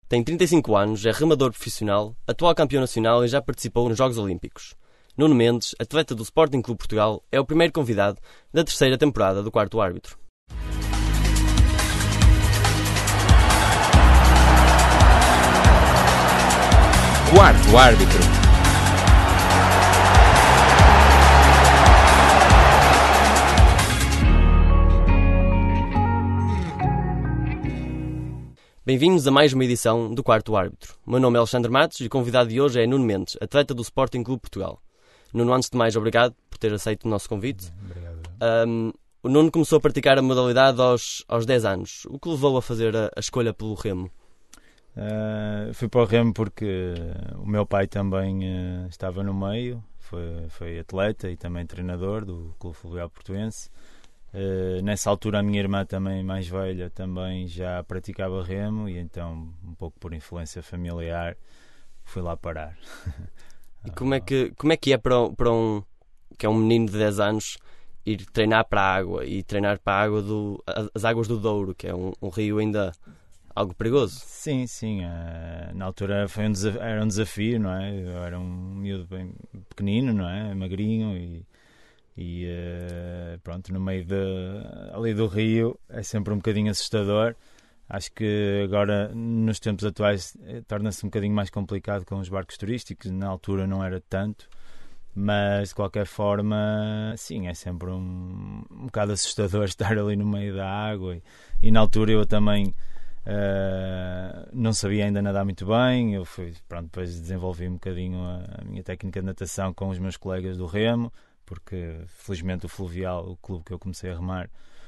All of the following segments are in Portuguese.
Tem 35 anos, é remador profissional, atual campeão nacional e já participou nos Jogos Olímpicos. Nuno Mendes, atleta do Sporting Clube Portugal, é o primeiro convidado da terceira temporada do Quarto Árbitro. Quarto Árbitro. Bem-vindos a mais uma edição do Quarto Árbitro. O meu nome é Alexandre Matos e o convidado de hoje é Nuno Mendes, atleta do Sporting Clube Portugal. Nuno, antes de mais, obrigado por ter aceito o nosso convite. Obrigado. O Nuno começou a praticar a modalidade aos 10 anos. O que levou a fazer a escolha pelo remo? Fui para o remo porque o meu pai também estava no meio, foi atleta e também treinador do Clube Fluvial Portuense. Nessa altura a minha irmã também mais velha também já praticava remo e então um pouco por influência familiar fui lá parar. E como é que é para um menino de 10 anos ir treinar para a água e treinar para a água as águas do Douro, que é um rio ainda algo perigoso? Sim, na altura era um desafio, não é? Eu era um miúdo bem pequenino, não é? Magrinho e pronto, no meio ali do rio é sempre um bocadinho assustador. Acho que agora, nos tempos atuais, torna-se um bocadinho mais complicado com os barcos turísticos. Na altura não era tanto, mas de qualquer forma, sim, é sempre um bocado assustador estar ali no meio da água. E na altura eu também não sabia ainda nadar muito bem. Eu depois desenvolvi um bocadinho a minha técnica de natação com os meus colegas do remo, porque felizmente o Fluvial, o clube que eu comecei a remar,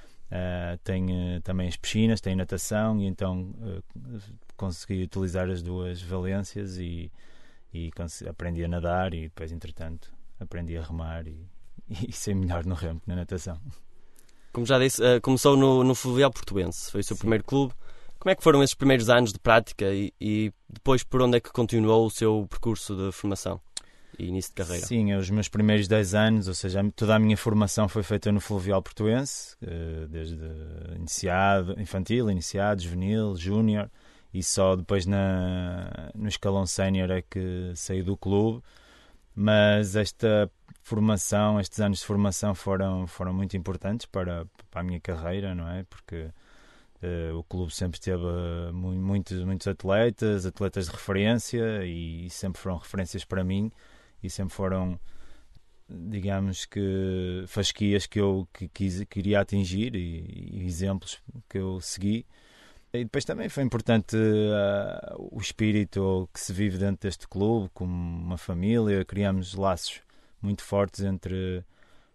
tem também as piscinas, tem natação, e então consegui utilizar as duas valências e aprendi a nadar e depois, entretanto, aprendi a remar e sei melhor no remo que na natação. Como já disse, começou no Fluvial Portuense, foi o seu primeiro clube. Como é que foram esses primeiros anos de prática e depois por onde é que continuou o seu percurso de formação e início de carreira? Sim, os meus primeiros 10 anos, ou seja, toda a minha formação foi feita no Fluvial Portuense, desde infantil, juvenil, júnior, e só depois no escalão sénior é que saí do clube. Mas esta formação, estes anos de formação foram muito importantes para a minha carreira, não é? Porque o clube sempre teve muitos atletas de referência e sempre foram referências para mim e sempre foram, digamos que, fasquias que eu queria atingir e exemplos que eu segui. E depois também foi importante o espírito que se vive dentro deste clube, como uma família. Criamos laços muito fortes entre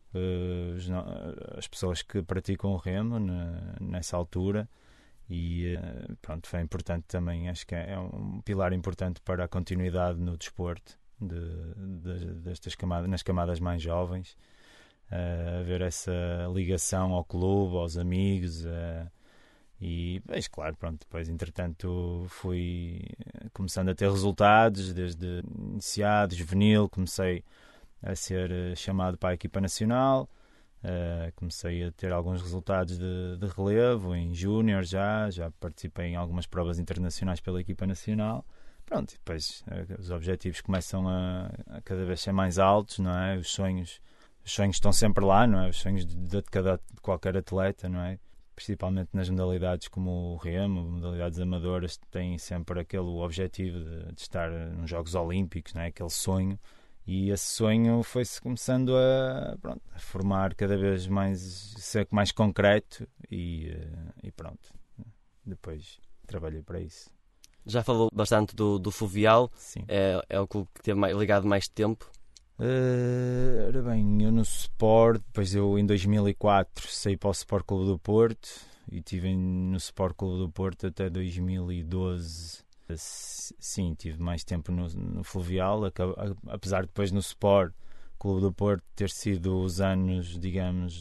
as pessoas que praticam o remo nessa altura e pronto, foi importante também. Acho que é um pilar importante para a continuidade no desporto destas camadas, nas camadas mais jovens, haver essa ligação ao clube, aos amigos, e claro, pronto, depois entretanto fui começando a ter resultados desde iniciado, juvenil, comecei a ser chamado para a equipa nacional, comecei a ter alguns resultados de relevo em júnior, já participei em algumas provas internacionais pela equipa nacional. Pronto, e depois os objetivos começam a cada vez ser mais altos, não é? Os sonhos estão sempre lá, não é? Os sonhos de qualquer atleta, não é? Principalmente nas modalidades como o remo, modalidades amadoras, têm sempre aquele objetivo de estar nos Jogos Olímpicos, não é? Aquele sonho. E esse sonho foi-se começando a formar cada vez mais, ser mais concreto e pronto. Depois trabalhei para isso. Já falou bastante do Fluvial. Sim. É o clube que teve ligado mais tempo. Ora bem, eu no Sport, depois eu em 2004 saí para o Sport Clube do Porto e estive no Sport Clube do Porto até 2012. Sim, tive mais tempo no Fluvial, apesar de depois no Sport Clube do Porto ter sido os anos, digamos,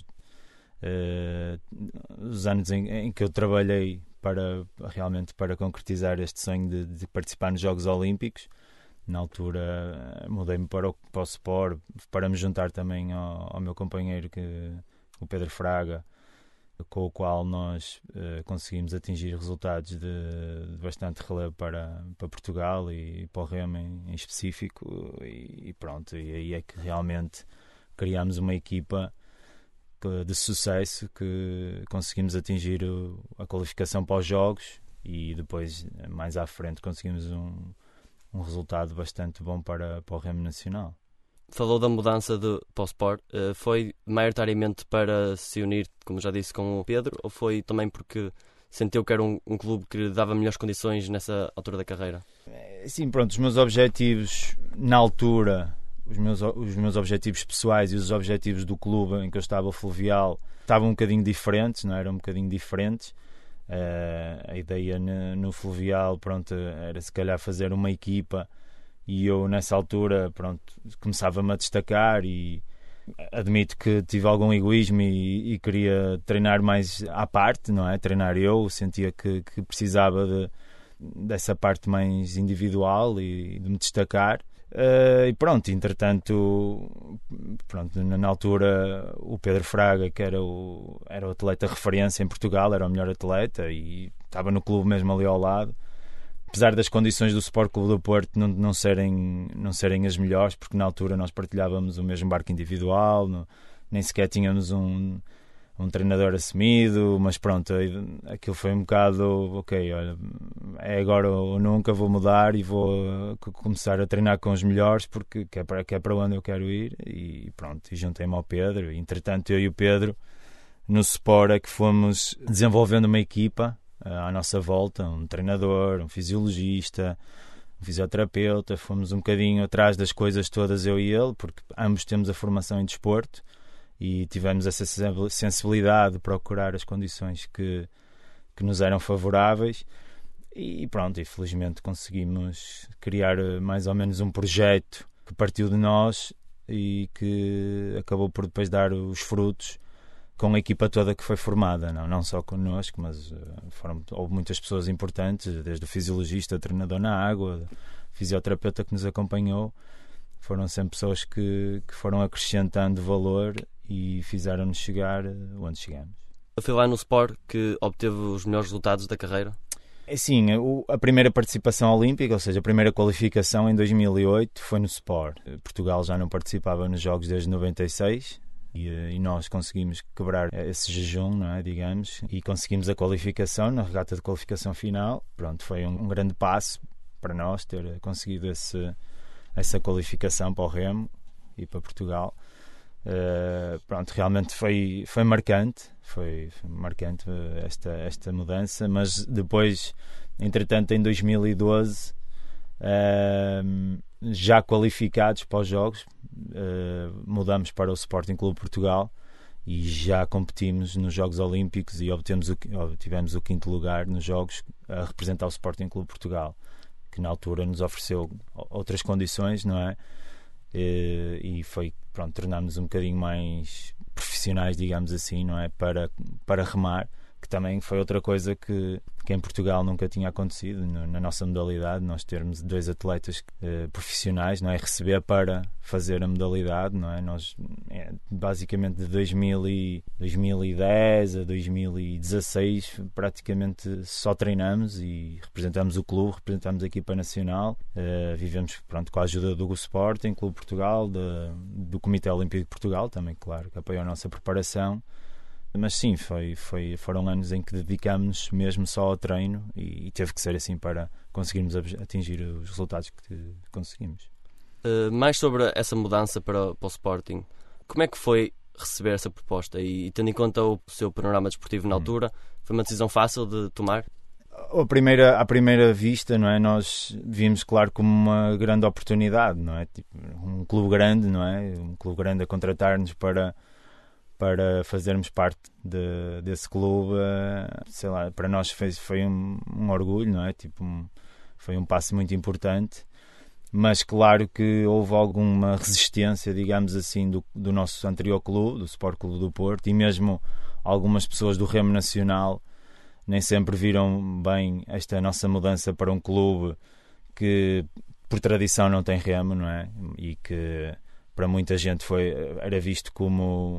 os anos em que eu trabalhei realmente para concretizar este sonho de participar nos Jogos Olímpicos. Na altura mudei-me para o Sport para me juntar também ao meu companheiro, o Pedro Fraga, com o qual nós conseguimos atingir resultados de bastante relevo para Portugal e para o Remo em específico, e pronto, e aí é que realmente criámos uma equipa de sucesso, que conseguimos atingir a qualificação para os jogos, e depois mais à frente conseguimos um resultado bastante bom para o Remo Nacional. Falou da mudança para o Sport. Foi maioritariamente para se unir, como já disse, com o Pedro, ou foi também porque sentiu que era um clube que lhe dava melhores condições nessa altura da carreira? Sim, pronto, os meus objetivos na altura, os meus objetivos pessoais e os objetivos do clube em que eu estava, o Fluvial, estavam um bocadinho diferentes, não eram um bocadinho diferentes. A ideia no Fluvial, pronto, era se calhar fazer uma equipa, e eu nessa altura, pronto, começava-me a destacar, e admito que tive algum egoísmo e queria treinar mais à parte, não é? Treinar eu, sentia que precisava dessa parte mais individual e de me destacar. E pronto, entretanto, pronto, na altura o Pedro Fraga, que era o atleta referência em Portugal, era o melhor atleta e estava no clube mesmo ali ao lado. Apesar das condições do Sport Clube do Porto não serem as melhores, porque na altura nós partilhávamos o mesmo barco individual, nem sequer tínhamos um treinador assumido, mas pronto, aquilo foi um bocado, ok, olha, é agora ou nunca, vou mudar e vou começar a treinar com os melhores, porque que é para onde eu quero ir, e pronto, e juntei-me ao Pedro. Entretanto, eu e o Pedro no Sport é que fomos desenvolvendo uma equipa à nossa volta, um treinador, um fisiologista, um fisioterapeuta. Fomos um bocadinho atrás das coisas todas, eu e ele, porque ambos temos a formação em desporto e tivemos essa sensibilidade de procurar as condições que nos eram favoráveis, e pronto, e felizmente conseguimos criar mais ou menos um projeto que partiu de nós e que acabou por depois dar os frutos com a equipa toda que foi formada, não só connosco, mas houve muitas pessoas importantes, desde o fisiologista, o treinador na água, o fisioterapeuta que nos acompanhou. Foram sempre pessoas que foram acrescentando valor e fizeram-nos chegar onde chegamos. Foi lá no Sport que obteve os melhores resultados da carreira? Sim, a primeira participação olímpica, ou seja, a primeira qualificação em 2008 foi no Sport. Portugal já não participava nos Jogos desde 96, e nós conseguimos quebrar esse jejum, não é, digamos, e conseguimos a qualificação na regata de qualificação final. Pronto, foi um grande passo para nós ter conseguido essa qualificação para o Remo e para Portugal. Pronto, realmente foi marcante, foi marcante esta mudança, mas depois, entretanto, em 2012, já qualificados para os Jogos, mudamos para o Sporting Clube Portugal e já competimos nos Jogos Olímpicos e tivemos o 5º lugar nos Jogos a representar o Sporting Clube Portugal, que na altura nos ofereceu outras condições, não é? E foi, pronto, tornámos um bocadinho mais profissionais, digamos assim, não é? Para remar, que também foi outra coisa que em Portugal nunca tinha acontecido na nossa modalidade, nós termos 2 atletas profissionais, não é? Receber para fazer a modalidade, não é? Nós basicamente de 2010 a 2016 praticamente só treinamos e representamos o clube, representamos a equipa nacional, vivemos, pronto, com a ajuda do Sporting Clube Portugal, do Comitê Olímpico de Portugal também, claro, que apoiou a nossa preparação. Mas sim, foram anos em que dedicámos mesmo só ao treino, e teve que ser assim para conseguirmos atingir os resultados que conseguimos. Mais sobre essa mudança para o Sporting, como é que foi receber essa proposta? E tendo em conta o seu panorama desportivo na altura, foi uma decisão fácil de tomar? À primeira vista, não é? Nós vimos, claro, como uma grande oportunidade, não é? Tipo, um clube grande, não é? Um clube grande a contratar-nos para fazermos parte desse clube, sei lá, para nós foi um orgulho, não é? Tipo, foi um passo muito importante, mas claro que houve alguma resistência, digamos assim, do nosso anterior clube, do Sport Clube do Porto, e mesmo algumas pessoas do Remo Nacional nem sempre viram bem esta nossa mudança para um clube que por tradição não tem remo, não é? E que para muita gente era visto como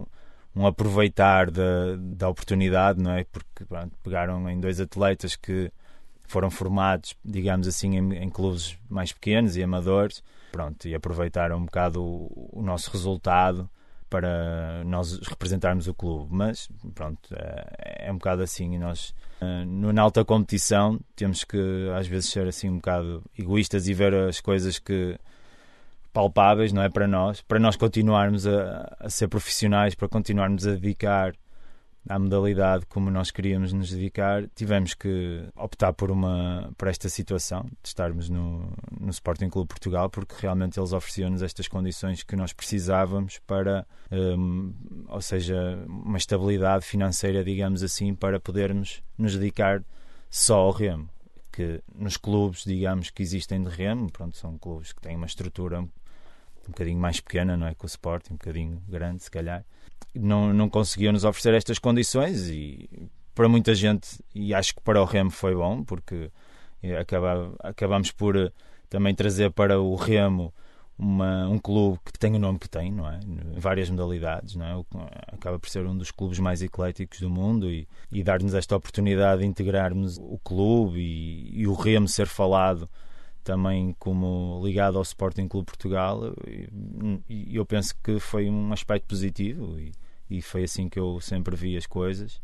aproveitar da oportunidade, não é? Porque pronto, pegaram em 2 atletas que foram formados, digamos assim, em clubes mais pequenos e amadores, pronto, e aproveitaram um bocado o nosso resultado para nós representarmos o clube. Mas pronto, é um bocado assim, e nós na alta competição temos que às vezes ser assim um bocado egoístas e ver as coisas que palpáveis, não é, para nós continuarmos a ser profissionais, para continuarmos a dedicar à modalidade como nós queríamos nos dedicar. Tivemos que optar por esta situação de estarmos no Sporting Clube Portugal, porque realmente eles ofereciam-nos estas condições que nós precisávamos para, ou seja, uma estabilidade financeira, digamos assim, para podermos nos dedicar só ao remo. Que nos clubes, digamos, que existem de remo, pronto, são clubes que têm uma estrutura um bocadinho mais pequena, não é, que o Sporting, um bocadinho grande, se calhar, não conseguiam nos oferecer estas condições, e para muita gente, e acho que para o remo foi bom, porque acabamos por também trazer para o remo um clube que tem o nome que tem, não é? Em várias modalidades, não é? Acaba por ser um dos clubes mais ecléticos do mundo, e dar-nos esta oportunidade de integrarmos o clube e o remo ser falado também como ligado ao Sporting Clube Portugal, e eu penso que foi um aspecto positivo, e foi assim que eu sempre vi as coisas,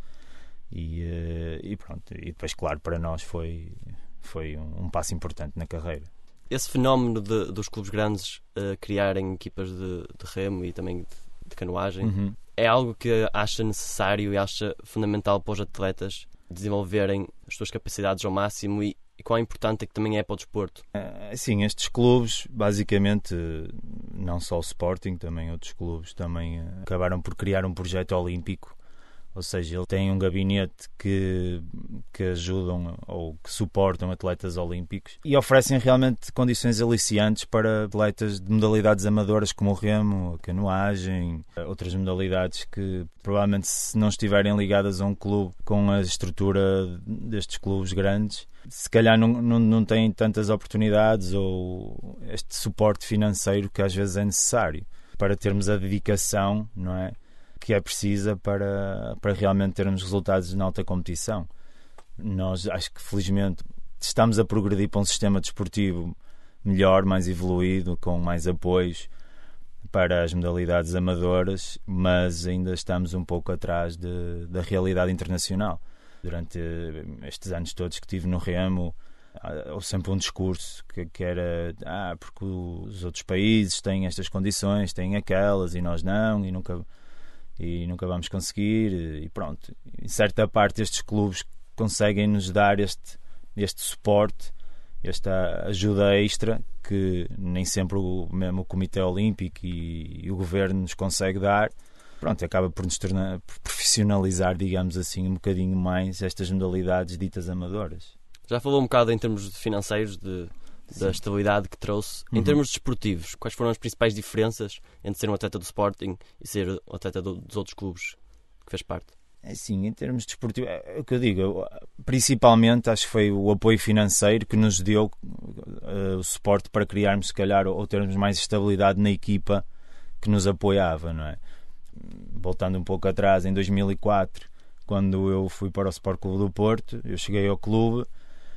e pronto, e depois claro, para nós foi um passo importante na carreira. Esse fenómeno dos clubes grandes criarem equipas de remo e também de canoagem é algo que acha necessário e acha fundamental para os atletas desenvolverem as suas capacidades ao máximo, e quão importante é que também é para o desporto? Sim, estes clubes, basicamente, não só o Sporting, também outros clubes também acabaram por criar um projeto olímpico, ou seja, ele tem um gabinete que ajudam ou que suportam atletas olímpicos, e oferecem realmente condições aliciantes para atletas de modalidades amadoras como o remo, a canoagem, outras modalidades que provavelmente, se não estiverem ligadas a um clube com a estrutura destes clubes grandes, se calhar não têm tantas oportunidades ou este suporte financeiro que às vezes é necessário para termos a dedicação, não é, que é precisa para realmente termos resultados na alta competição. Nós acho que felizmente estamos a progredir para um sistema desportivo melhor, mais evoluído, com mais apoios para as modalidades amadoras, mas ainda estamos um pouco atrás da realidade internacional. Durante estes anos todos que tive no remo, houve sempre um discurso que era porque os outros países têm estas condições, têm aquelas, e nós não, e nunca vamos conseguir, e pronto. Em certa parte estes clubes conseguem nos dar este suporte, esta ajuda extra, que nem sempre mesmo o Comitê Olímpico e o Governo nos consegue dar. Pronto, acaba por nos tornar, por profissionalizar, digamos assim, um bocadinho mais estas modalidades ditas amadoras. Já falou um bocado em termos financeiros da estabilidade que trouxe. Em termos desportivos, quais foram as principais diferenças entre ser um atleta do Sporting e ser um atleta dos outros clubes que fez parte? Sim, em termos desportivos, é o que eu digo, principalmente acho que foi o apoio financeiro que nos deu o suporte para criarmos, se calhar, ou termos mais estabilidade na equipa que nos apoiava, não é? Voltando um pouco atrás, em 2004, quando eu fui para o Sport Clube do Porto, eu cheguei ao clube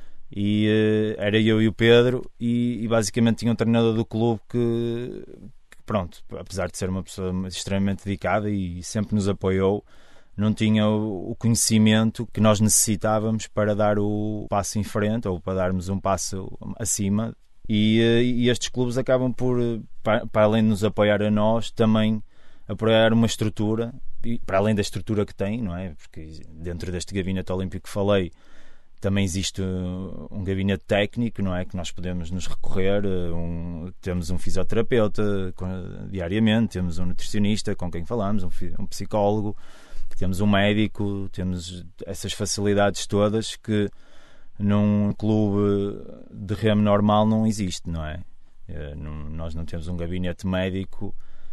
e era eu e o Pedro, e basicamente tinha um treinador do clube que pronto, apesar de ser uma pessoa extremamente dedicada e sempre nos apoiou, não tinha o conhecimento que nós necessitávamos para dar o passo em frente, ou para darmos um passo acima, e estes clubes acabam por, para além de nos apoiar a nós, também apoiar uma estrutura, e para além da estrutura que tem, não é? Porque dentro deste gabinete olímpico que falei, também existe um gabinete técnico, não é? Que nós podemos nos recorrer, temos um fisioterapeuta diariamente, temos um nutricionista com quem falamos, um psicólogo, temos um médico, temos essas facilidades todas que num clube de remo normal não existe, não é? Nós não temos um gabinete médico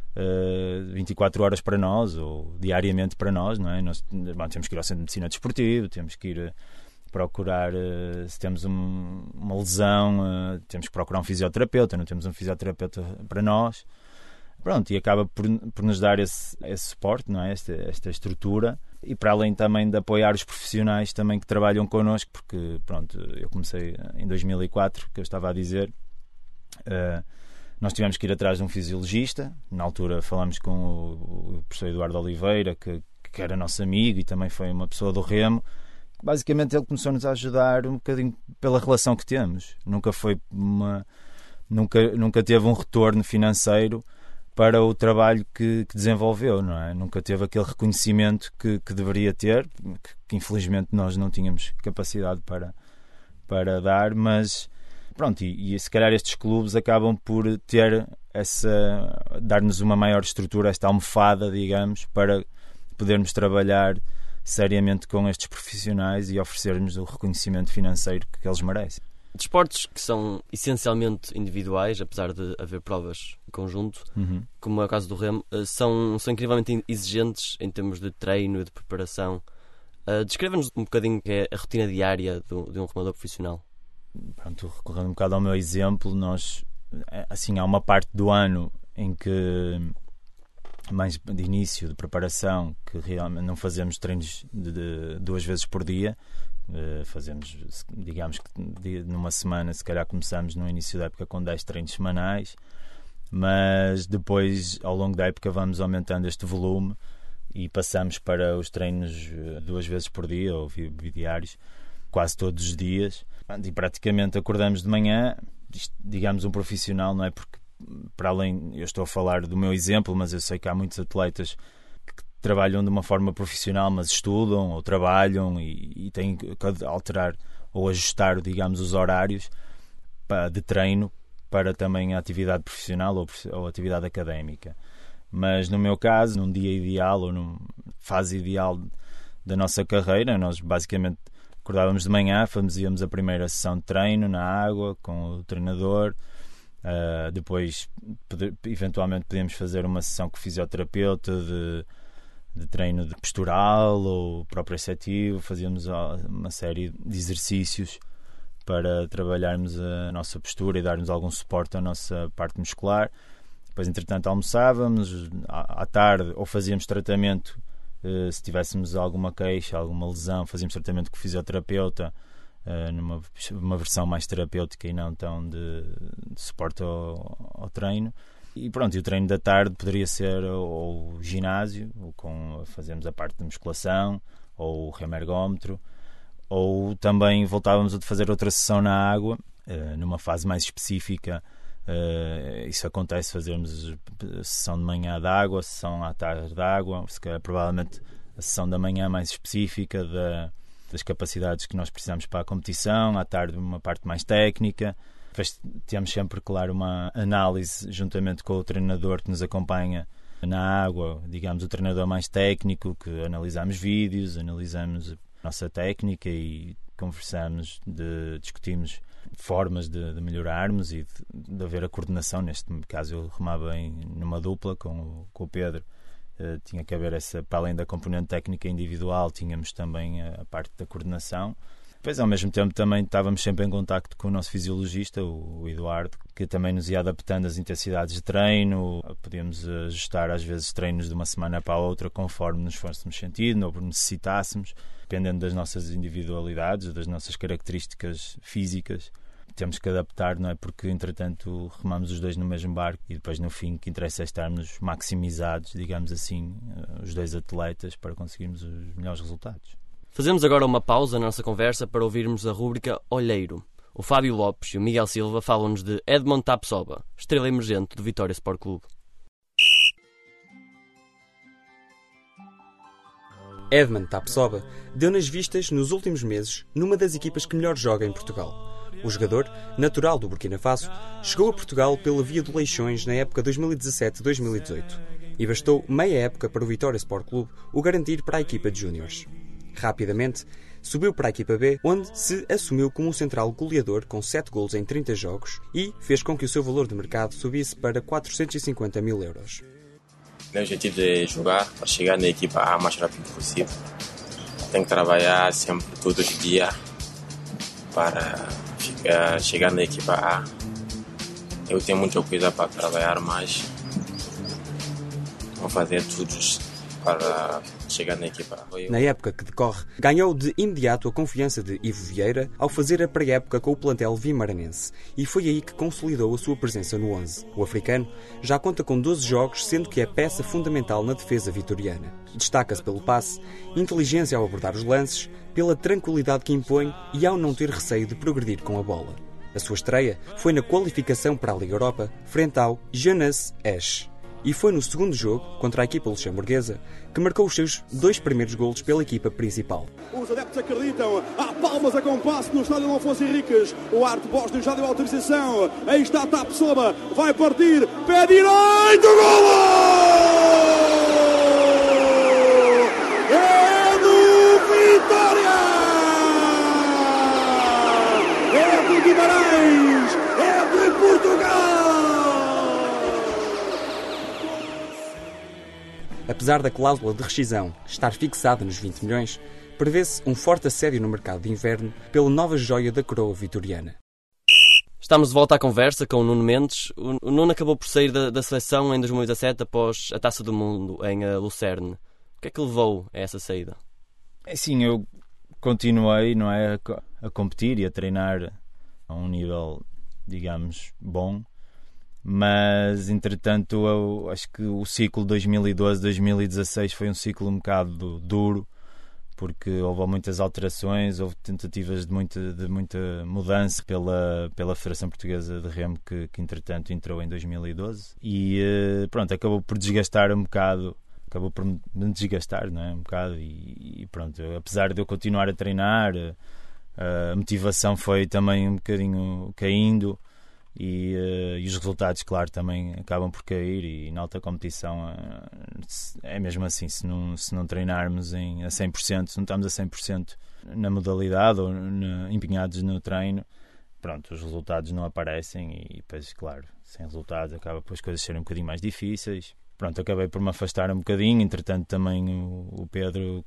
24 horas para nós ou diariamente para nós, não é? Nós temos que ir ao centro de medicina desportivo, temos que ir procurar, se temos uma lesão, temos que procurar um fisioterapeuta, não temos um fisioterapeuta para nós. Pronto, e acaba por nos dar esse suporte, não é? Esta estrutura, e para além também de apoiar os profissionais também que trabalham connosco, porque pronto, eu comecei em 2004, que eu estava a dizer, nós tivemos que ir atrás de um fisiologista. Na altura falamos com o professor Eduardo Oliveira, que era nosso amigo e também foi uma pessoa do remo. Basicamente ele começou-nos a ajudar um bocadinho pela relação que temos. Nunca teve um retorno financeiro para o trabalho que desenvolveu, não é? Nunca teve aquele reconhecimento que deveria ter, que infelizmente nós não tínhamos capacidade para dar, mas pronto, e se calhar estes clubes acabam por ter dar-nos uma maior estrutura, esta almofada, digamos, para podermos trabalhar seriamente com estes profissionais e oferecermos o reconhecimento financeiro que eles merecem. Desportos que são essencialmente individuais, apesar de haver provas em conjunto, como é o caso do remo, são incrivelmente exigentes em termos de treino e de preparação. Descreva-nos um bocadinho que é a rotina diária de um remador profissional. Pronto, recorrendo um bocado ao meu exemplo, nós, assim, há uma parte do ano em que, mais de início, de preparação, que realmente não fazemos treinos de 2 vezes por dia. Fazemos, digamos que numa semana, se calhar começamos no início da época com 10 treinos semanais, mas depois, ao longo da época, vamos aumentando este volume e passamos para os treinos 2 vezes por dia, ou bidiários, quase todos os dias. E praticamente acordamos de manhã, digamos um profissional, não é? Porque, para além, eu estou a falar do meu exemplo, mas eu sei que há muitos atletas que trabalham de uma forma profissional, mas estudam ou trabalham e têm que alterar ou ajustar, digamos, os horários de treino para também a atividade profissional ou atividade académica. Mas no meu caso, num dia ideal ou numa fase ideal da nossa carreira, nós basicamente acordávamos de manhã, fazíamos a primeira sessão de treino na água com o treinador. Depois, eventualmente, podíamos fazer uma sessão com o fisioterapeuta de treino de postural ou proprioceptivo. Fazíamos uma série de exercícios para trabalharmos a nossa postura e darmos algum suporte à nossa parte muscular. Depois, entretanto, almoçávamos à tarde, ou fazíamos tratamento se tivéssemos alguma queixa, alguma lesão, fazíamos tratamento com o fisioterapeuta, numa versão mais terapêutica e não tão de suporte ao treino. E pronto, e o treino da tarde poderia ser ou ginásio, ou fazemos a parte de musculação, ou o remergómetro, ou também voltávamos a fazer outra sessão na água, numa fase mais específica. Isso acontece, fazermos a sessão de manhã de água, a sessão à tarde de água, provavelmente a sessão da manhã mais específica das capacidades que nós precisamos para a competição, à tarde uma parte mais técnica. Depois temos sempre, claro, uma análise juntamente com o treinador que nos acompanha na água, digamos, o treinador mais técnico, que analisamos vídeos, analisamos a nossa técnica e conversamos, discutimos formas de melhorarmos e de haver a coordenação. Neste caso eu remava numa dupla com o Pedro. Tinha que haver para além da componente técnica individual, tínhamos também a parte da coordenação. Depois, ao mesmo tempo, também estávamos sempre em contacto com o nosso fisiologista, o Eduardo, que também nos ia adaptando as intensidades de treino. Podíamos ajustar às vezes treinos de uma semana para a outra conforme nos fôssemos sentindo ou necessitássemos, dependendo das nossas individualidades, das nossas características físicas. Temos que adaptar, não é? Porque, entretanto, remamos os dois no mesmo barco e depois, no fim, o que interessa é estarmos maximizados, digamos assim, os dois atletas, para conseguirmos os melhores resultados. Fazemos agora uma pausa na nossa conversa para ouvirmos a rúbrica Olheiro. O Fábio Lopes e o Miguel Silva falam-nos de Edmond Tapsoba, estrela emergente do Vitória Sport Clube. Edmond Tapsoba deu nas vistas nos últimos meses numa das equipas que melhor joga em Portugal. O jogador, natural do Burkina Faso, chegou a Portugal pela via do Leixões na época 2017-2018 e bastou meia época para o Vitória Sport Clube o garantir para a equipa de júniores. Rapidamente, subiu para a equipa B, onde se assumiu como um central goleador com 7 golos em 30 jogos e fez com que o seu valor de mercado subisse para 450 mil euros. Meu objetivo é jogar para chegar na equipa A o mais rápido possível. Tenho que trabalhar sempre, todo dia, para chegar na equipa A. Eu tenho muita coisa para trabalhar mais vão fazer tudo para chegar na equipa. Na época que decorre, ganhou de imediato a confiança de Ivo Vieira ao fazer a pré-época com o plantel vimaranense e foi aí que consolidou a sua presença no 11. O africano já conta com 12 jogos, sendo que é peça fundamental na defesa vitoriana. Destaca-se pelo passe, inteligência ao abordar os lances, pela tranquilidade que impõe e ao não ter receio de progredir com a bola. A sua estreia foi na qualificação para a Liga Europa, frente ao Jeunesse Esch. E foi no segundo jogo, contra a equipa luxemburguesa, que marcou os seus 2 primeiros golos pela equipa principal. Os adeptos acreditam, há palmas a compasso no estádio Afonso Henriques. O Arte Bósnio já deu autorização. Aí está Tapsoba, vai partir, pé direito, golo! É do Vitória! É de Guimarães! É de Portugal! Apesar da cláusula de rescisão estar fixada nos 20 milhões, prevê-se um forte assédio no mercado de inverno pela nova joia da coroa vitoriana. Estamos de volta à conversa com o Nuno Mendes. O Nuno acabou por sair da seleção em 2017 após a Taça do Mundo em Lucerne. O que é que levou a essa saída? Sim, eu continuei, não é, a competir e a treinar a um nível, digamos, bom. Mas, entretanto, eu acho que o ciclo 2012-2016 foi um ciclo um bocado duro, porque houve muitas alterações, houve tentativas de muita mudança pela Federação Portuguesa de Remo, que entretanto entrou em 2012. E pronto, acabou por desgastar um bocado, acabou por me desgastar, não é? Um bocado, e pronto, apesar de eu continuar a treinar, a motivação foi também um bocadinho caindo. E os resultados, claro, também acabam por cair, e na alta competição é mesmo assim, se não treinarmos a 100%, se não estamos a 100% na modalidade ou empenhados no treino, pronto, os resultados não aparecem e depois, claro, sem resultados acaba por as coisas serem um bocadinho mais difíceis. Pronto, acabei por me afastar um bocadinho, entretanto também o Pedro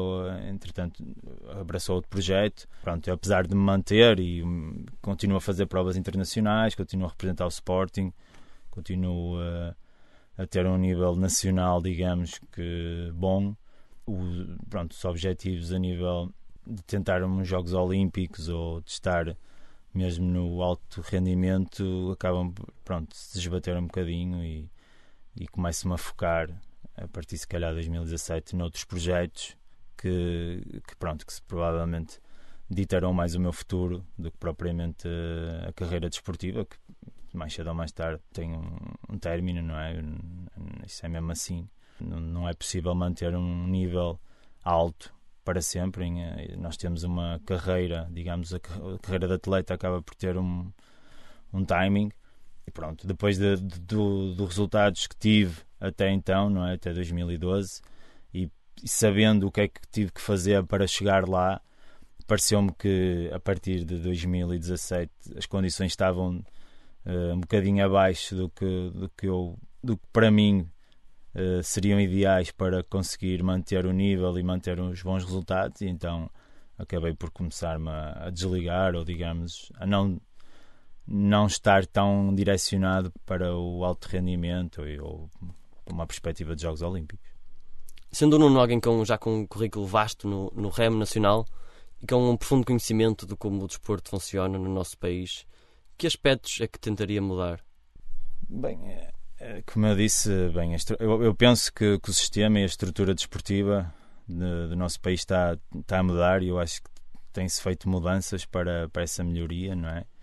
abraçou outro projeto. Pronto, eu, apesar de me manter e continuo a fazer provas internacionais, continuo a representar o Sporting, continuo a ter um nível nacional, digamos que bom. Os objetivos a nível de tentar uns Jogos Olímpicos ou de estar mesmo no alto rendimento acabam por se desbater um bocadinho e começo-me a focar a partir, se calhar, de 2017 noutros projetos que provavelmente ditarão mais o meu futuro do que propriamente a carreira desportiva, que mais cedo ou mais tarde tem um término, não é? Isso é mesmo assim. Não é possível manter um nível alto para sempre. Nós temos uma carreira, digamos, a carreira de atleta acaba por ter um timing. E pronto, depois dos resultados que tive até então, não é? Até 2012, e sabendo o que é que tive que fazer para chegar lá, pareceu-me que a partir de 2017 as condições estavam um bocadinho abaixo do que para mim seriam ideais para conseguir manter o nível e manter os bons resultados, e então acabei por começar-me a desligar, ou digamos, a não estar tão direcionado para o alto rendimento ou uma perspectiva de Jogos Olímpicos. Sendo o Nuno alguém já com um currículo vasto no remo nacional e com um profundo conhecimento de como o desporto funciona no nosso país, que aspectos é que tentaria mudar? Bem, como eu disse, eu penso que o sistema e a estrutura desportiva do nosso país está a mudar, e eu acho que tem-se feito mudanças para essa melhoria, não é?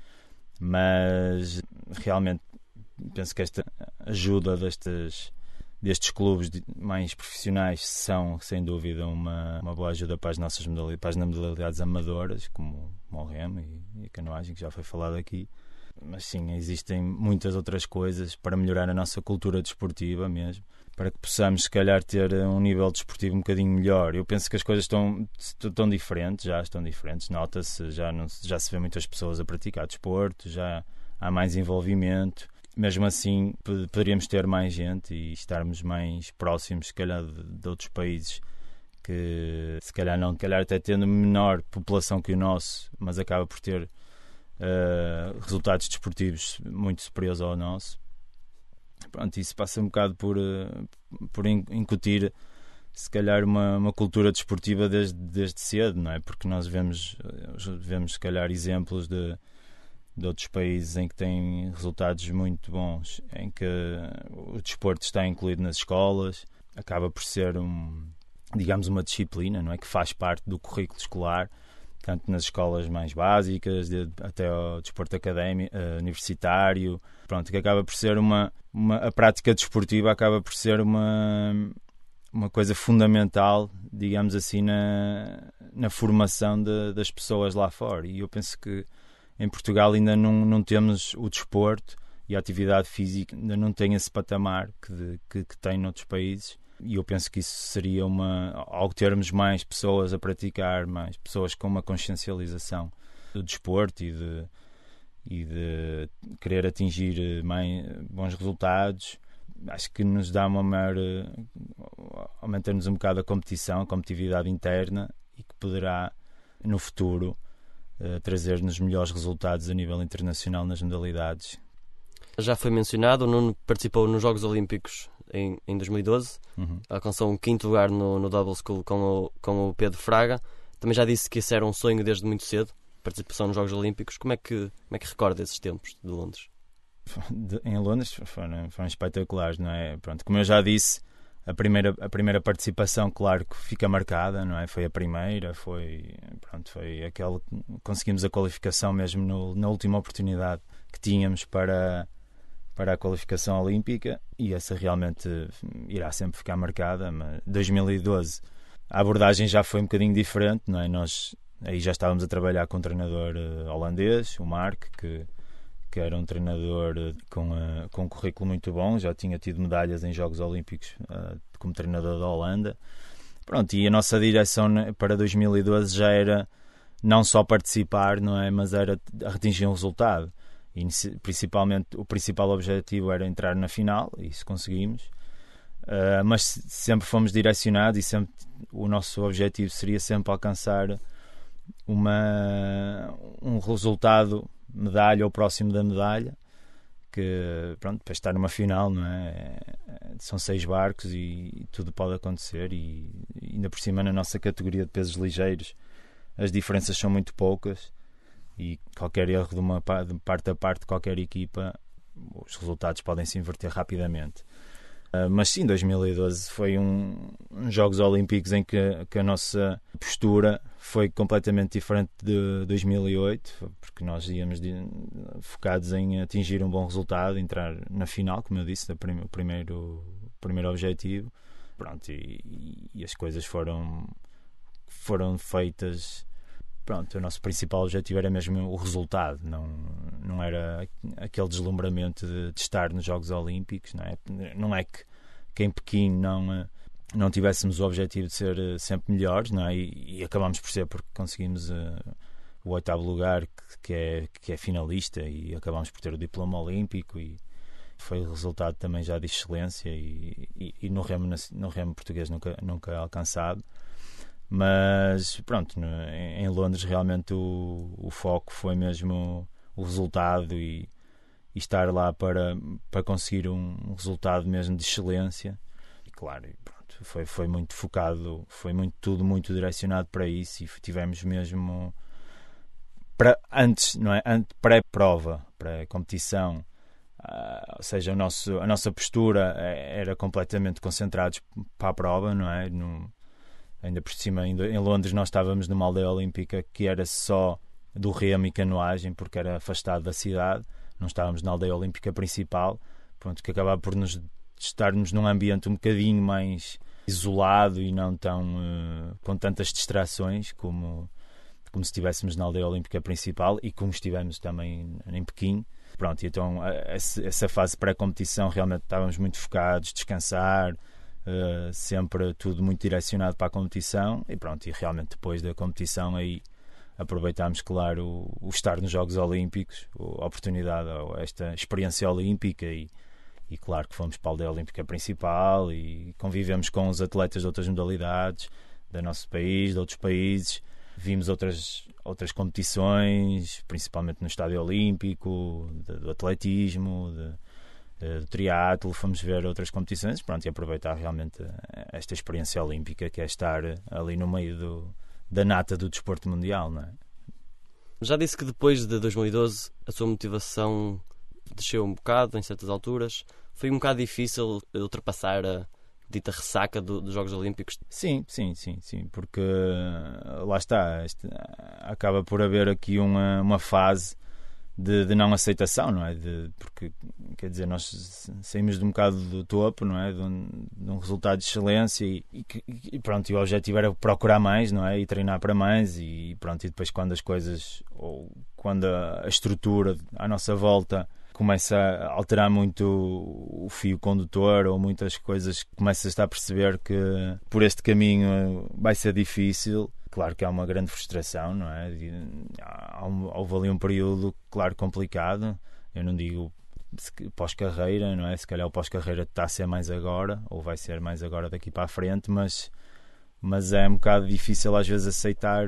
Mas realmente penso que esta ajuda destes clubes mais profissionais são, sem dúvida, uma boa ajuda para as nossas modalidades amadoras, como o remo e a canoagem, que já foi falado aqui. Mas sim, existem muitas outras coisas para melhorar a nossa cultura desportiva mesmo, para que possamos, se calhar, ter um nível desportivo um bocadinho melhor. Eu penso que as coisas estão diferentes, nota-se, já se vê muitas pessoas a praticar desporto, já há mais envolvimento. Mesmo assim, poderíamos ter mais gente e estarmos mais próximos, se calhar, de outros países que, se calhar até tendo menor população que o nosso, mas acaba por ter resultados desportivos muito superiores ao nosso. Pronto, isso passa um bocado por incutir, se calhar, uma cultura desportiva desde cedo, não é? Porque nós vemos se calhar, exemplos de outros países em que têm resultados muito bons, em que o desporto está incluído nas escolas, acaba por ser digamos, uma disciplina, não é? Que faz parte do currículo escolar, tanto nas escolas mais básicas, até ao desporto académico, universitário, pronto, que acaba por ser a prática desportiva acaba por ser uma coisa fundamental, digamos assim, na formação das pessoas lá fora. E eu penso que em Portugal ainda não temos o desporto e a atividade física, ainda não tem esse patamar que tem noutros países. E eu penso que isso seria ao termos mais pessoas a praticar, mais pessoas com uma consciencialização do desporto e de querer atingir bons resultados, acho que nos dá aumentar-nos um bocado a competitividade interna, e que poderá no futuro trazer-nos melhores resultados a nível internacional nas modalidades. Já foi mencionado, o Nuno participou nos Jogos Olímpicos em 2012, alcançou um 5º lugar no Double School com o Pedro Fraga. Também já disse que esse era um sonho desde muito cedo, participação nos Jogos Olímpicos. Como é que recorda esses tempos de Londres? Em Londres foram espetaculares, não é? Pronto, como eu já disse, a primeira participação, claro que fica marcada, não é? Foi a primeira, foi aquela, conseguimos a qualificação mesmo na última oportunidade que tínhamos para a qualificação olímpica, e essa realmente irá sempre ficar marcada. Mas 2012 a abordagem já foi um bocadinho diferente, não é? Nós aí já estávamos a trabalhar com um treinador holandês, o Mark, que era um treinador com um currículo muito bom, já tinha tido medalhas em Jogos Olímpicos como treinador da Holanda. Pronto, e a nossa direção para 2012 já era não só participar, não é? Mas era atingir um resultado. E principalmente o principal objetivo era entrar na final, e isso conseguimos. Mas sempre fomos direcionados, e sempre o nosso objetivo seria sempre alcançar um resultado, medalha ou próximo da medalha, que pronto, para estar numa final, não é? São 6 barcos e tudo pode acontecer, e ainda por cima na nossa categoria de pesos ligeiros as diferenças são muito poucas, e qualquer erro de parte a parte de qualquer equipa, os resultados podem se inverter rapidamente. Mas sim, 2012 foi uns Jogos Olímpicos em que a nossa postura foi completamente diferente de 2008, porque nós íamos focados em atingir um bom resultado, entrar na final, como eu disse, o primeiro objetivo. Pronto, e as coisas foram feitas. Pronto, o nosso principal objetivo era mesmo o resultado, não era aquele deslumbramento de estar nos Jogos Olímpicos, não é? Não é que em Pequim não tivéssemos o objetivo de ser sempre melhores, não é? E acabámos por ser, porque conseguimos o 8º lugar, que é finalista, e acabámos por ter o diploma olímpico, e foi o resultado também já de excelência, e no remo português nunca alcançado. Mas pronto, em Londres realmente o foco foi mesmo o resultado, e estar lá para conseguir um resultado mesmo de excelência. E claro, pronto, foi muito focado, tudo muito direcionado para isso, e tivemos mesmo antes, não é? Pré-prova, pré-competição, ou seja, a nossa postura era completamente concentrados para a prova, não é? Ainda por cima, em Londres, nós estávamos numa aldeia olímpica que era só do remo e canoagem, porque era afastado da cidade. Não estávamos na aldeia olímpica principal, pronto, que acabava por estarmos num ambiente um bocadinho mais isolado e não tão com tantas distrações como se estivéssemos na aldeia olímpica principal, e como estivemos também em Pequim. Pronto, então essa fase pré-competição realmente estávamos muito focados, descansar, sempre tudo muito direcionado para a competição, e pronto, e realmente depois da competição aí aproveitámos, claro, o estar nos Jogos Olímpicos, a oportunidade, esta experiência olímpica, e claro que fomos para a aldeia olímpica principal e convivemos com os atletas de outras modalidades do nosso país, de outros países, vimos outras competições, principalmente no Estádio Olímpico, do atletismo, do triatlo, fomos ver outras competições, pronto, e aproveitar realmente esta experiência olímpica, que é estar ali no meio da nata do desporto mundial, não é? Já disse que depois de 2012 a sua motivação desceu um bocado em certas alturas. Foi um bocado difícil ultrapassar a dita ressaca dos Jogos Olímpicos? Sim, porque lá está, acaba por haver aqui uma fase de não aceitação, não é? Porque, quer dizer, nós saímos de um bocado do topo, não é? De um resultado de excelência e pronto, e o objetivo era procurar mais, não é? E treinar para mais e pronto, e depois quando as coisas, ou quando a estrutura à nossa volta começa a alterar muito o fio condutor, ou muitas coisas, começas a perceber que por este caminho vai ser difícil. Claro que há uma grande frustração, não é? Houve ali um período, claro, complicado. Eu não digo pós-carreira, não é? Se calhar o pós-carreira está a ser mais agora, ou vai ser mais agora daqui para a frente, mas é um bocado difícil às vezes aceitar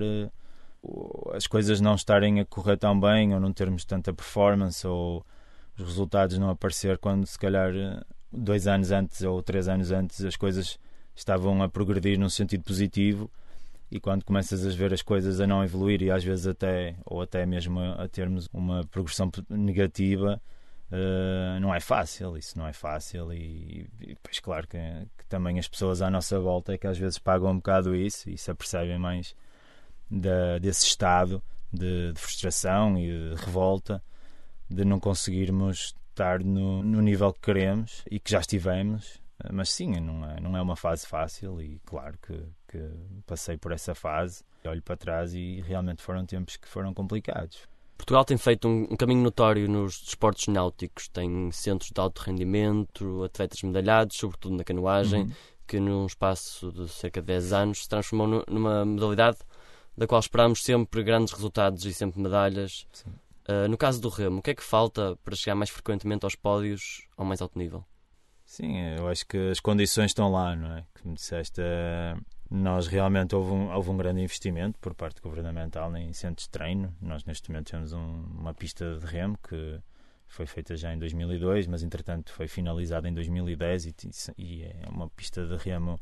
as coisas não estarem a correr tão bem, ou não termos tanta performance, ou os resultados não aparecer quando se calhar 2 anos antes ou 3 anos antes as coisas estavam a progredir num sentido positivo. E quando começas a ver as coisas a não evoluir e às vezes até mesmo a termos uma progressão negativa, não é fácil, isso não é fácil. E depois, claro que também as pessoas à nossa volta é que às vezes pagam um bocado isso e se apercebem mais desse estado de frustração e de revolta, de não conseguirmos estar no nível que queremos e que já estivemos. Mas sim, não é uma fase fácil e claro que passei por essa fase, olho para trás e realmente foram tempos que foram complicados. Portugal tem feito um caminho notório nos desportos náuticos, tem centros de alto rendimento, atletas medalhados, sobretudo na canoagem, que num espaço de cerca de 10 anos se transformou numa modalidade da qual esperamos sempre grandes resultados e sempre medalhas. No caso do remo, o que é que falta para chegar mais frequentemente aos pódios ao mais alto nível? Sim, eu acho que as condições estão lá, não é? Como disseste, nós realmente houve um grande investimento por parte governamental em centros de treino. Nós neste momento temos uma pista de remo que foi feita já em 2002, mas entretanto foi finalizada em 2010 e é uma pista de remo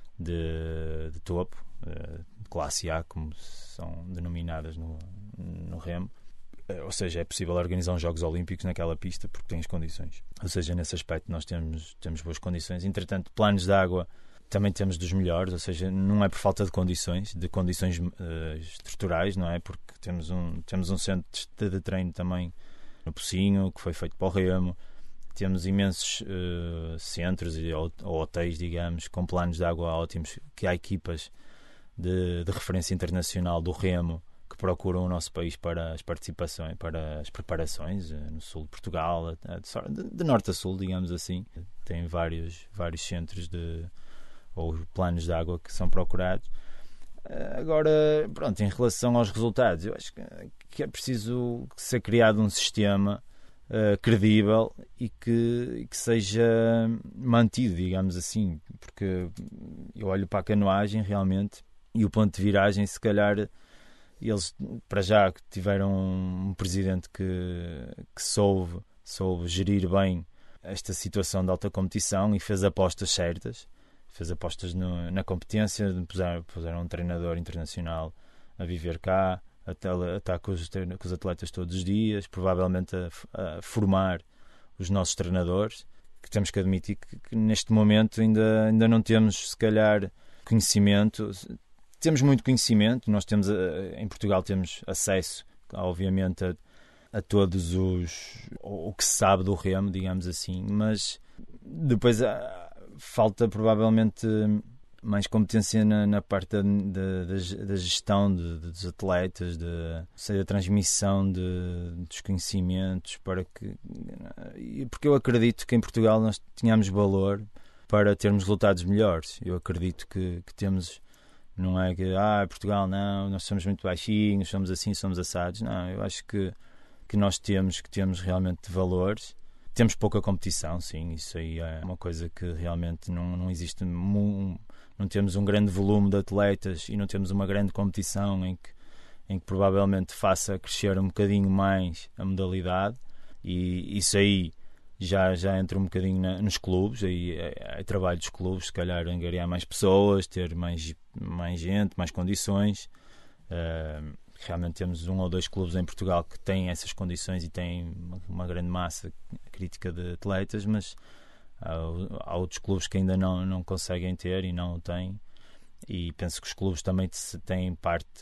de topo, de classe A, como são denominadas no remo. Ou seja, é possível organizar uns Jogos Olímpicos naquela pista porque tem as condições. Ou seja, nesse aspecto nós temos boas condições. Entretanto, planos de água também temos dos melhores, ou seja, não é por falta de condições estruturais, não é? Porque temos um centro de treino também no Pocinho, que foi feito para o remo. Temos imensos centros ou hotéis, digamos, com planos de água ótimos, que há equipas de referência internacional do remo que procuram o nosso país para as participações, para as preparações no sul de Portugal, de norte a sul, digamos assim. Tem vários centros ou planos de água que são procurados. Agora, pronto, em relação aos resultados, eu acho que é preciso ser criado um sistema credível e que seja mantido, digamos assim, porque eu olho para a canoagem realmente e o ponto de viragem, se calhar eles para já tiveram um presidente que soube gerir bem esta situação de alta competição e fez apostas certas, fez apostas na competência, puseram um treinador internacional a viver cá, a estar com os atletas todos os dias, provavelmente a formar os nossos treinadores, que temos que admitir que neste momento ainda não temos, se calhar, conhecimento. Temos muito conhecimento, nós temos em Portugal temos acesso, obviamente, a todos o que se sabe do remo, digamos assim, mas depois falta provavelmente mais competência na parte da gestão dos atletas, da transmissão dos conhecimentos, porque eu acredito que em Portugal nós tínhamos valor para termos resultados melhores. Eu acredito que temos. Não é que, Portugal não, nós somos muito baixinhos, somos assim, somos assados. Não, eu acho que nós temos realmente valores. Temos pouca competição, sim, isso aí é uma coisa que realmente não existe. Não temos um grande volume de atletas e não temos uma grande competição em que provavelmente faça crescer um bocadinho mais a modalidade. E isso aí já entra um bocadinho nos clubes, aí é trabalho dos clubes, se calhar angariar mais pessoas, ter mais gente, mais condições. Realmente temos 1 ou 2 clubes em Portugal que têm essas condições e têm uma grande massa crítica de atletas, mas há outros clubes que ainda não conseguem ter e não o têm. E penso que os clubes também têm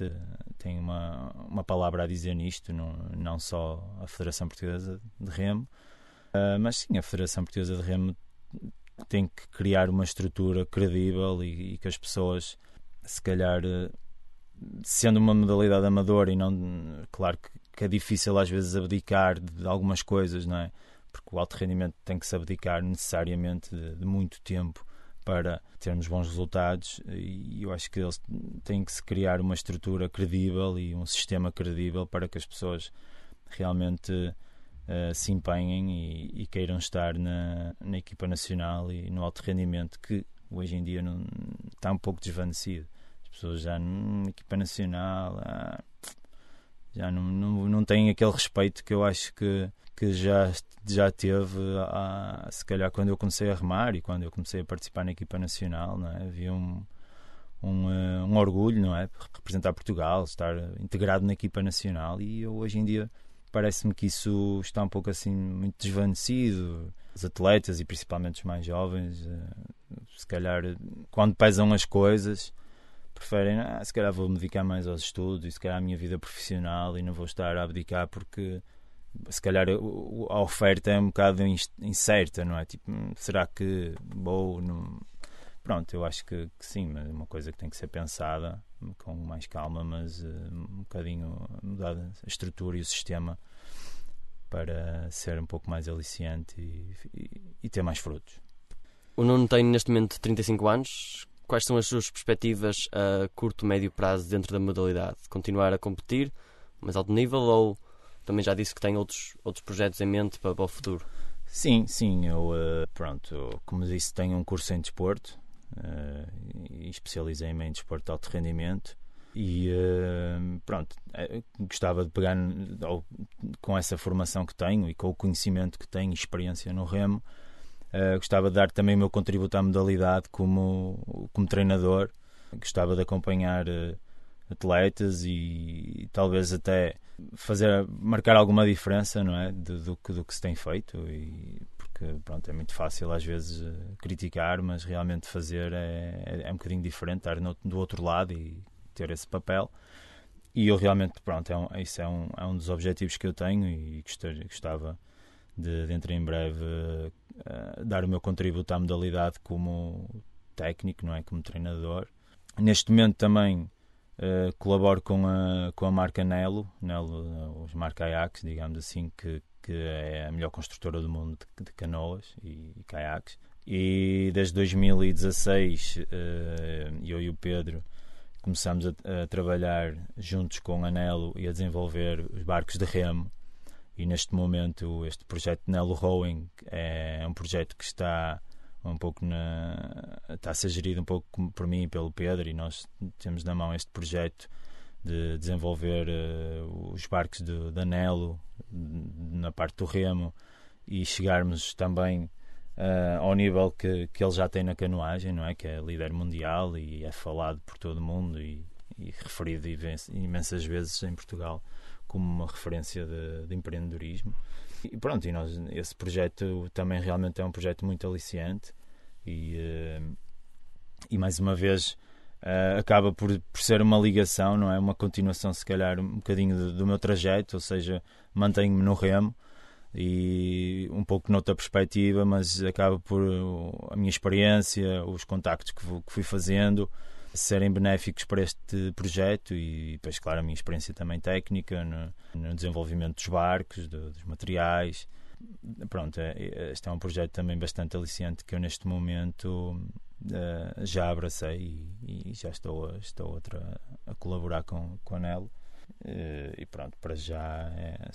uma palavra a dizer nisto, não só a Federação Portuguesa de Remo, mas sim, a Federação Portuguesa de Remo tem que criar uma estrutura credível e que as pessoas, se calhar, sendo uma modalidade amadora, e não, claro que é difícil às vezes abdicar de algumas coisas, não é? Porque o alto rendimento tem que se abdicar necessariamente de muito tempo para termos bons resultados, e eu acho que eles têm que se criar uma estrutura credível e um sistema credível para que as pessoas realmente se empenhem e queiram estar na equipa nacional e no alto rendimento, que hoje em dia está um pouco desvanecido. As pessoas já na equipa nacional já não têm aquele respeito que eu acho que já teve, se calhar, quando eu comecei a remar e quando eu comecei a participar na equipa nacional, não é? Havia um orgulho, não é? Representar Portugal, estar integrado na equipa nacional, e hoje em dia parece-me que isso está um pouco assim muito desvanecido. Os atletas, e principalmente os mais jovens, se calhar, quando pesam as coisas, preferem, se calhar vou me dedicar mais aos estudos e se calhar à minha vida profissional, e não vou estar a abdicar porque se calhar a oferta é um bocado incerta, não é? Tipo, será que vou? Não... Pronto, eu acho que sim, mas é uma coisa que tem que ser pensada com mais calma, mas um bocadinho mudar a estrutura e o sistema para ser um pouco mais aliciante e ter mais frutos. O Nuno tem neste momento 35 anos. Quais são as suas perspectivas a curto, médio prazo dentro da modalidade? Continuar a competir, mais alto nível, ou também já disse que tem outros projetos em mente para o futuro? Sim, eu, como disse, tenho um curso em desporto e especializei-me em desporto de alto rendimento e gostava de pegar com essa formação que tenho e com o conhecimento que tenho e experiência no remo, gostava de dar também o meu contributo à modalidade como treinador. Gostava de acompanhar atletas e talvez até marcar alguma diferença, não é? do que se tem feito, porque é muito fácil às vezes criticar, mas realmente fazer é um bocadinho diferente, estar do outro lado e ter esse papel. E eu realmente, isso é um dos objetivos que eu tenho, e gostava de dentro em breve dar o meu contributo à modalidade como técnico, não é? Como treinador. Neste momento também colaboro com a marca Nelo, os marca Ajax, digamos assim, que é a melhor construtora do mundo de canoas e caiaques. E desde 2016 eu e o Pedro começamos a trabalhar juntos com a Nelo e a desenvolver os barcos de remo. E neste momento este projeto Nelo Rowing é um projeto que está um pouco está a ser gerido um pouco por mim e pelo Pedro, e nós temos na mão este projeto de desenvolver os barcos da Nelo na parte do remo e chegarmos também ao nível que ele já tem na canoagem, não é? Que é líder mundial e é falado por todo o mundo e referido imensas vezes em Portugal como uma referência de empreendedorismo. E pronto, esse projeto também realmente é um projeto muito aliciante e mais uma vez acaba por ser uma ligação, não é? Uma continuação, se calhar, um bocadinho do meu trajeto, ou seja, mantenho-me no remo e um pouco noutra perspectiva, mas acaba por a minha experiência, os contactos que fui fazendo serem benéficos para este projeto e depois, claro, a minha experiência também técnica no desenvolvimento dos barcos, dos materiais. Pronto, este é um projeto também bastante aliciante que eu neste momento já abracei e já estou a colaborar com a Nelo e pronto, para já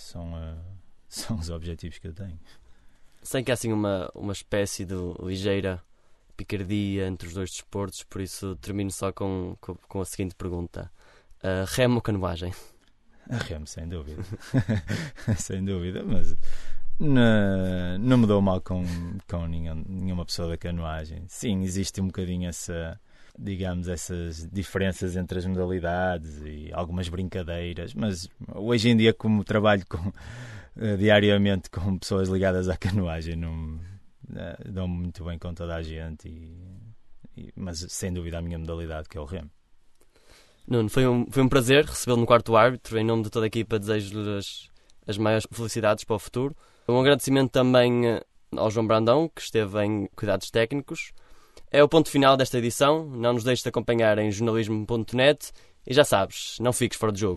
são os objetivos que eu tenho. Sei que há assim uma espécie de ligeira picardia entre os dois desportos, por isso termino só com a seguinte pergunta: remo ou canoagem? Remo, sem dúvida. Sem dúvida, mas Não me dou mal com nenhuma pessoa da canoagem. Sim, existe um bocadinho essas diferenças entre as modalidades e algumas brincadeiras, mas hoje em dia, como trabalho diariamente com pessoas ligadas à canoagem, dou-me muito bem com toda a gente, mas sem dúvida a minha modalidade, que é o remo. Nuno, foi um prazer recebê-lo no quarto árbitro. Em nome de toda a equipa, desejo-lhe as maiores felicidades para o futuro. Um agradecimento também ao João Brandão, que esteve em cuidados técnicos. É o ponto final desta edição. Não nos deixes de acompanhar em jornalismo.net e já sabes, não fiques fora de jogo.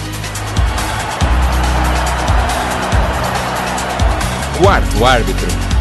Quarto árbitro.